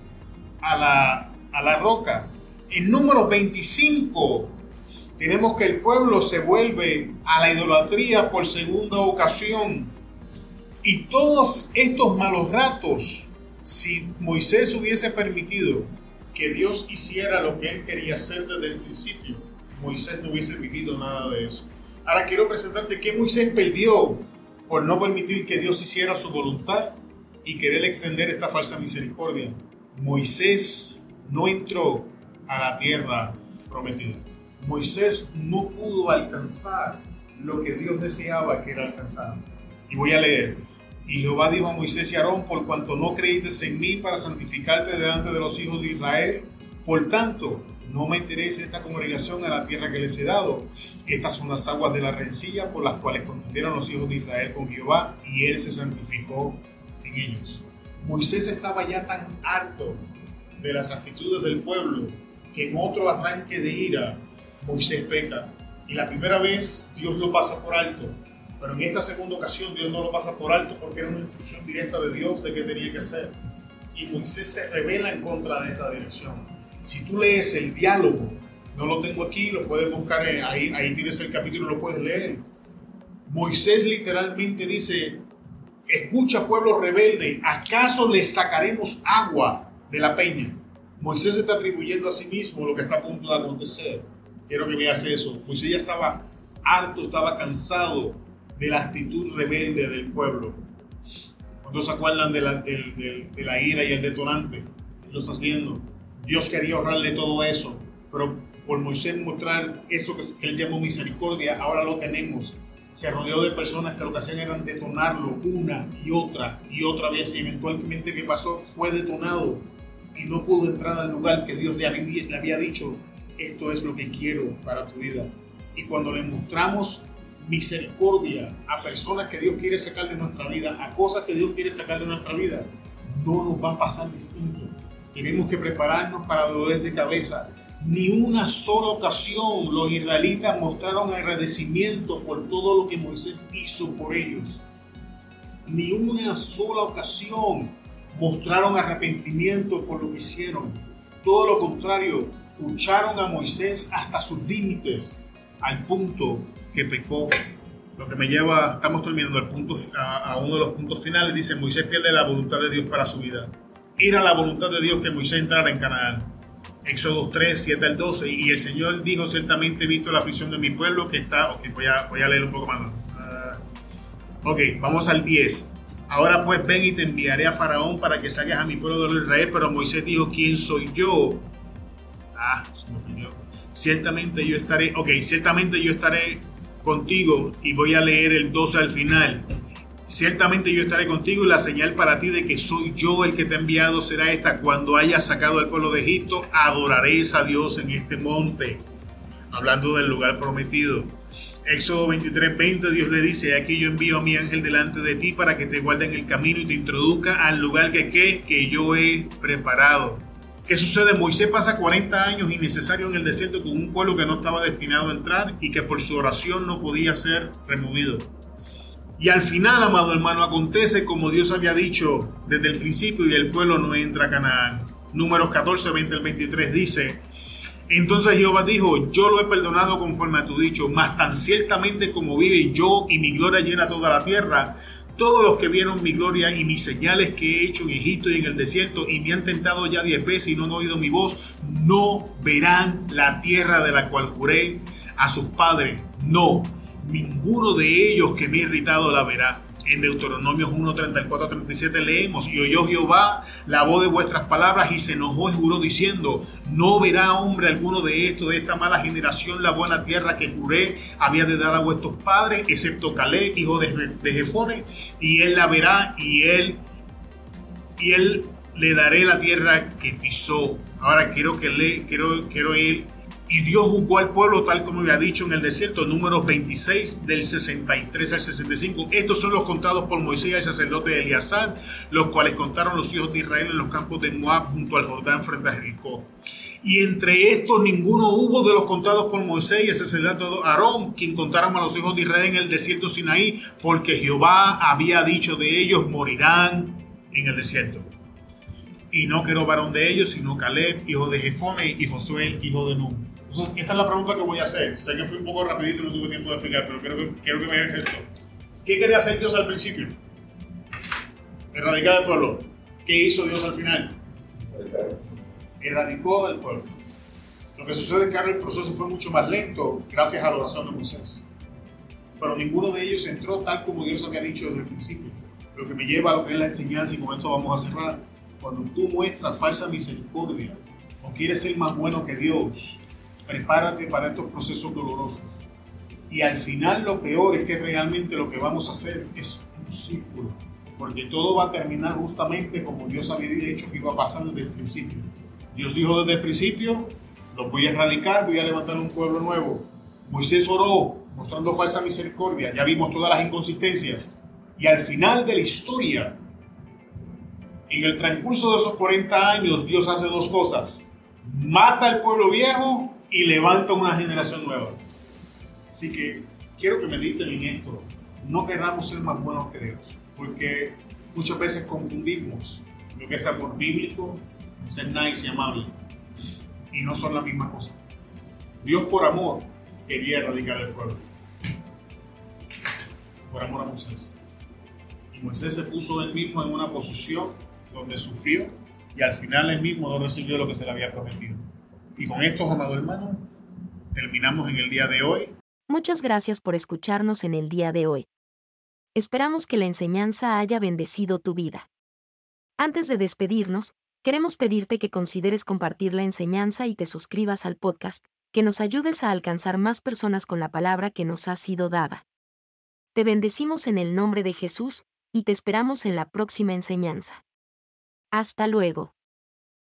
a la roca. En Números 25 tenemos que el pueblo se vuelve a la idolatría por segunda ocasión. Y todos estos malos ratos, si Moisés hubiese permitido que Dios hiciera lo que él quería hacer desde el principio, Moisés no hubiese vivido nada de eso. Ahora quiero presentarte qué Moisés perdió por no permitir que Dios hiciera su voluntad y querer extender esta falsa misericordia. Moisés no entró a la tierra prometida. Moisés no pudo alcanzar lo que Dios deseaba que él alcanzara. Y voy a leer. Y Jehová dijo a Moisés y a Aarón: por cuanto no creíste en mí para santificarte delante de los hijos de Israel, por tanto, no meteréis esta congregación a la tierra que les he dado. Estas son las aguas de la rencilla por las cuales contendieron los hijos de Israel con Jehová, y él se santificó en ellos. Moisés estaba ya tan harto de las actitudes del pueblo que en otro arranque de ira Moisés peca. Y la primera vez Dios lo pasa por alto, pero en esta segunda ocasión Dios no lo pasa por alto porque era una instrucción directa de Dios de qué tenía que hacer. Y Moisés se rebela en contra de esta dirección. Si tú lees el diálogo, no lo tengo aquí, lo puedes buscar, ahí tienes el capítulo, lo puedes leer. Moisés literalmente dice: escucha, pueblo rebelde, ¿acaso les sacaremos agua de la peña? Moisés está atribuyendo a sí mismo lo que está a punto de acontecer. Quiero que veas eso. Moisés ya estaba harto, estaba cansado de la actitud rebelde del pueblo. ¿Cuántos se acuerdan de la ira y el detonante? Lo estás viendo. Dios quería ahorrarle todo eso, pero por Moisés mostrar eso que él llamó misericordia, ahora lo tenemos. Se rodeó de personas que lo que hacían era detonarlo una y otra vez, y eventualmente ¿qué pasó? Fue detonado y no pudo entrar al lugar que Dios le había dicho: esto es lo que quiero para tu vida. Y cuando le mostramos misericordia a personas que Dios quiere sacar de nuestra vida, a cosas que Dios quiere sacar de nuestra vida, no nos va a pasar distinto. Tenemos que prepararnos para dolores de cabeza. Ni una sola ocasión los israelitas mostraron agradecimiento por todo lo que Moisés hizo por ellos. Ni una sola ocasión mostraron arrepentimiento por lo que hicieron. Todo lo contrario, lucharon a Moisés hasta sus límites, al punto que pecó. Lo que me lleva, estamos terminando a uno de los puntos finales. Dice: Moisés pierde la voluntad de Dios para su vida. Era la voluntad de Dios que Moisés entrara en Canaán. Éxodo 3, 7 al 12. Y el Señor dijo: ciertamente he visto la aflicción de mi pueblo que está... Ok, voy a leer un poco más. Vamos al 10. Ahora pues ven y te enviaré a Faraón para que saques a mi pueblo de Israel. Pero Moisés dijo: ¿quién soy yo? Se me olvidó. Ciertamente yo estaré contigo. Y voy a leer el 12 al final. Ciertamente yo estaré contigo, y la señal para ti de que soy yo el que te ha enviado será esta: cuando hayas sacado al pueblo de Egipto, adoraréis a Dios en este monte. Hablando del lugar prometido. Éxodo 23:20, Dios le dice: aquí yo envío a mi ángel delante de ti para que te guarde en el camino y te introduzca al lugar que yo he preparado. ¿Ok? ¿Qué sucede? Moisés pasa 40 años innecesarios en el desierto con un pueblo que no estaba destinado a entrar y que por su oración no podía ser removido. Y al final, amado hermano, acontece como Dios había dicho desde el principio y el pueblo no entra a Canaán. Números 14, 20 al 23 dice: entonces Jehová dijo: yo lo he perdonado conforme a tu dicho, mas tan ciertamente como vive yo y mi gloria llena toda la tierra, todos los que vieron mi gloria y mis señales que he hecho en Egipto y en el desierto y me han tentado ya 10 veces y no han oído mi voz, no verán la tierra de la cual juré a sus padres. No, ninguno de ellos que me ha irritado la verá. En Deuteronomios 1, 34, 37 leemos: y oyó Jehová la voz de vuestras palabras y se enojó y juró diciendo: no verá hombre alguno de esto, de esta mala generación, la buena tierra que juré había de dar a vuestros padres, excepto Caleb, hijo de Jefone, y él la verá y él le daré la tierra que pisó. Ahora quiero ir. Y Dios juzgó al pueblo tal como había dicho en el desierto. Números 26 del 63 al 65. Estos son los contados por Moisés y el sacerdote Eleazar, los cuales contaron los hijos de Israel en los campos de Moab junto al Jordán frente a Jericó. Y entre estos ninguno hubo de los contados por Moisés y el sacerdote Aarón, quien contaron a los hijos de Israel en el desierto Sinaí, porque Jehová había dicho de ellos: morirán en el desierto. Y no quedó varón de ellos, sino Caleb, hijo de Jefone, y Josué, hijo de Nun. Entonces, esta es la pregunta que voy a hacer. Sé que fui un poco rapidito y no tuve tiempo de explicar, pero quiero que me hagas esto. ¿Qué quería hacer Dios al principio? Erradicar al pueblo. ¿Qué hizo Dios al final? Erradicó al pueblo. Lo que sucede es que ahora el proceso fue mucho más lento gracias a la oración de Moisés. Pero ninguno de ellos entró tal como Dios había dicho desde el principio. Lo que me lleva a lo que es la enseñanza, y con esto vamos a cerrar. Cuando tú muestras falsa misericordia o quieres ser más bueno que Dios, prepárate para estos procesos dolorosos. Y al final lo peor es que realmente lo que vamos a hacer es un círculo, porque todo va a terminar justamente como Dios había dicho que iba a pasar desde el principio. Dios dijo desde el principio: los voy a erradicar, voy a levantar un pueblo nuevo. Moisés oró mostrando falsa misericordia, ya vimos todas las inconsistencias. Y al final de la historia, en el transcurso de esos 40 años, Dios hace dos cosas: mata al pueblo viejo y levanta una generación nueva. Así que quiero que mediten en esto. No queramos ser más buenos que Dios, porque muchas veces confundimos lo que es amor bíblico, ser nice y amable, y no son la misma cosa. Dios por amor quería erradicar el pueblo, por amor a Moisés. Y Moisés se puso él mismo en una posición donde sufrió y al final él mismo no recibió lo que se le había prometido. Y con esto, amado hermano, terminamos en el día de hoy. Muchas gracias por escucharnos en el día de hoy. Esperamos que la enseñanza haya bendecido tu vida. Antes de despedirnos, queremos pedirte que consideres compartir la enseñanza y te suscribas al podcast, que nos ayudes a alcanzar más personas con la palabra que nos ha sido dada. Te bendecimos en el nombre de Jesús, y te esperamos en la próxima enseñanza. Hasta luego.